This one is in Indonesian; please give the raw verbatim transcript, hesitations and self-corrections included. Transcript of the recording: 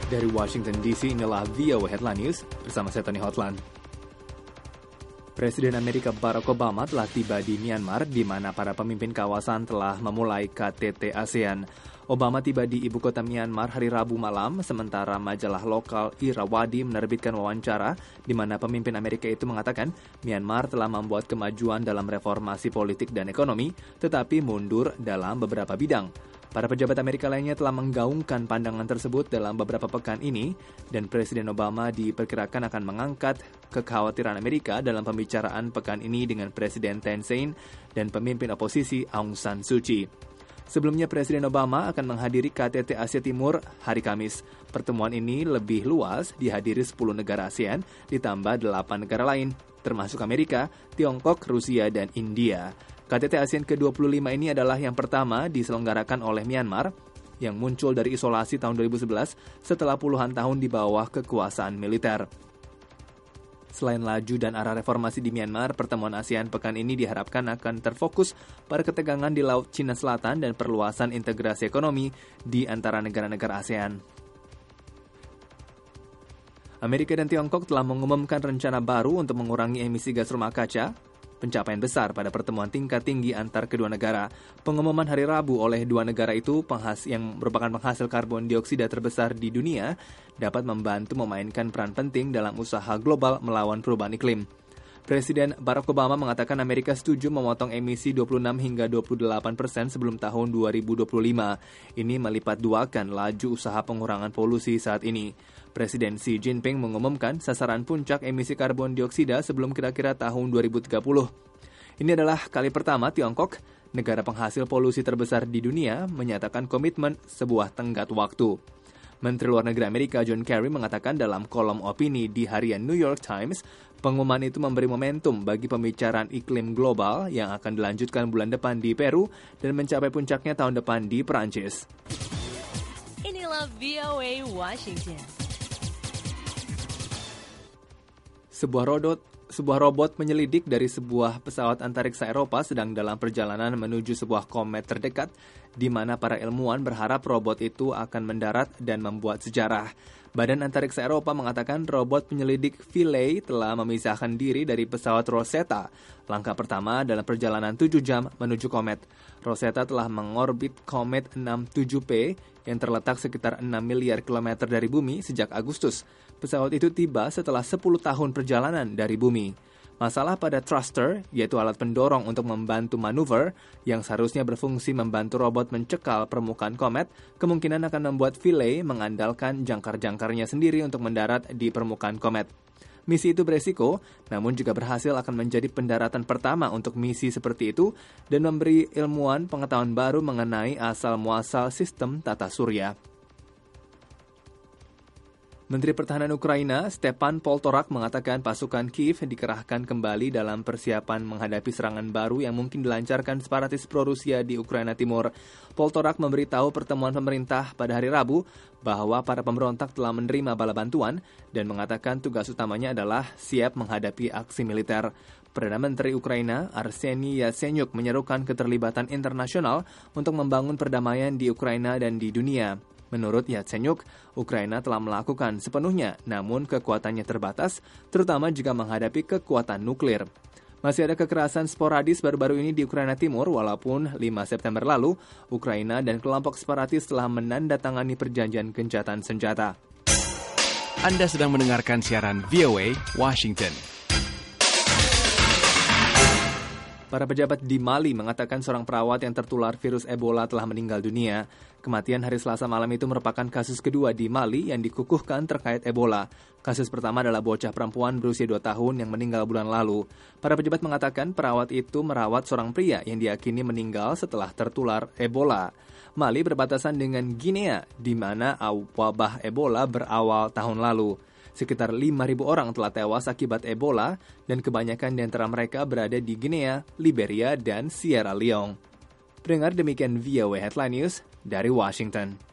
Dari Washington D C, inilah V O A Headline News bersama saya Tony Hotland. Presiden Amerika Barack Obama telah tiba di Myanmar, di mana para pemimpin kawasan telah memulai K T T ASEAN. Obama tiba di ibu kota Myanmar hari Rabu malam, sementara majalah lokal Irrawaddy menerbitkan wawancara di mana pemimpin Amerika itu mengatakan Myanmar telah membuat kemajuan dalam reformasi politik dan ekonomi, tetapi mundur dalam beberapa bidang. Para pejabat Amerika lainnya telah menggaungkan pandangan tersebut dalam beberapa pekan ini, dan Presiden Obama diperkirakan akan mengangkat kekhawatiran Amerika dalam pembicaraan pekan ini dengan Presiden Thein Sein dan pemimpin oposisi Aung San Suu Kyi. Sebelumnya Presiden Obama akan menghadiri K T T Asia Timur hari Kamis. Pertemuan ini lebih luas dihadiri sepuluh negara ASEAN ditambah delapan negara lain, termasuk Amerika, Tiongkok, Rusia, dan India. K T T ASEAN ke dua puluh lima ini adalah yang pertama diselenggarakan oleh Myanmar yang muncul dari isolasi tahun dua ribu sebelas setelah puluhan tahun di bawah kekuasaan militer. Selain laju dan arah reformasi di Myanmar, pertemuan ASEAN pekan ini diharapkan akan terfokus pada ketegangan di Laut Cina Selatan dan perluasan integrasi ekonomi di antara negara-negara ASEAN. Amerika dan Tiongkok telah mengumumkan rencana baru untuk mengurangi emisi gas rumah kaca, pencapaian besar pada pertemuan tingkat tinggi antar kedua negara. Pengumuman hari Rabu oleh dua negara itu penghas yang merupakan penghasil karbon dioksida terbesar di dunia dapat membantu memainkan peran penting dalam usaha global melawan perubahan iklim. Presiden Barack Obama mengatakan Amerika setuju memotong emisi dua puluh enam hingga dua puluh delapan persen sebelum tahun dua ribu dua puluh lima. Ini melipat duakan laju usaha pengurangan polusi saat ini. Presiden Xi Jinping mengumumkan sasaran puncak emisi karbon dioksida sebelum kira-kira tahun dua ribu tiga puluh. Ini adalah kali pertama Tiongkok, negara penghasil polusi terbesar di dunia, menyatakan komitmen sebuah tenggat waktu. Menteri Luar Negeri Amerika John Kerry mengatakan dalam kolom opini di harian New York Times, pengumuman itu memberi momentum bagi pembicaraan iklim global yang akan dilanjutkan bulan depan di Peru dan mencapai puncaknya tahun depan di Perancis. Inilah V O A Washington. Sebuah robot, sebuah robot penyelidik dari sebuah pesawat antariksa Eropa sedang dalam perjalanan menuju sebuah komet terdekat, di mana para ilmuwan berharap robot itu akan mendarat dan membuat sejarah. Badan Antariksa Eropa mengatakan robot penyelidik Philae telah memisahkan diri dari pesawat Rosetta, langkah pertama dalam perjalanan tujuh jam menuju komet. Rosetta telah mengorbit komet enam puluh tujuh P yang terletak sekitar enam miliar kilometer dari bumi sejak Agustus. Pesawat itu tiba setelah sepuluh tahun perjalanan dari bumi. Masalah pada thruster, yaitu alat pendorong untuk membantu manuver, yang seharusnya berfungsi membantu robot mencekal permukaan komet, kemungkinan akan membuat Philae mengandalkan jangkar-jangkarnya sendiri untuk mendarat di permukaan komet. Misi itu beresiko, namun juga berhasil akan menjadi pendaratan pertama untuk misi seperti itu dan memberi ilmuwan pengetahuan baru mengenai asal-muasal sistem tata surya. Menteri Pertahanan Ukraina, Stepan Poltorak, mengatakan pasukan Kiev dikerahkan kembali dalam persiapan menghadapi serangan baru yang mungkin dilancarkan separatis pro-Rusia di Ukraina Timur. Poltorak memberitahu pertemuan pemerintah pada hari Rabu bahwa para pemberontak telah menerima bala bantuan dan mengatakan tugas utamanya adalah siap menghadapi aksi militer. Perdana Menteri Ukraina, Arseniy Yatsenyuk, menyerukan keterlibatan internasional untuk membangun perdamaian di Ukraina dan di dunia. Menurut Yatsenyuk, Ukraina telah melakukan sepenuhnya, namun kekuatannya terbatas, terutama jika menghadapi kekuatan nuklir. Masih ada kekerasan sporadis baru-baru ini di Ukraina Timur, walaupun lima September lalu, Ukraina dan kelompok separatis telah menandatangani perjanjian gencatan senjata. Anda sedang mendengarkan siaran V O A Washington. Para pejabat di Mali mengatakan seorang perawat yang tertular virus Ebola telah meninggal dunia. Kematian hari Selasa malam itu merupakan kasus kedua di Mali yang dikukuhkan terkait Ebola. Kasus pertama adalah bocah perempuan berusia dua tahun yang meninggal bulan lalu. Para pejabat mengatakan perawat itu merawat seorang pria yang diyakini meninggal setelah tertular Ebola. Mali berbatasan dengan Guinea, di mana wabah Ebola berawal tahun lalu. Sekitar lima ribu orang telah tewas akibat Ebola dan kebanyakan di antara mereka berada di Guinea, Liberia, dan Sierra Leone. Pendengar, demikian V O A Headline News dari Washington.